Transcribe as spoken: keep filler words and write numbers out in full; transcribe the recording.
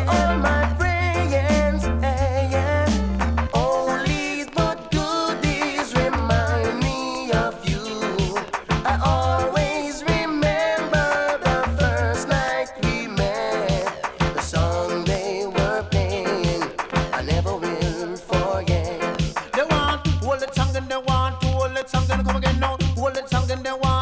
all my friends, hey, yeah. Oldies but goodies remind me of you. I always remember the first night we met. The song they were playing, I never will forget. They want to hold it song and they want to hold it song and come again now. Hold it song and they want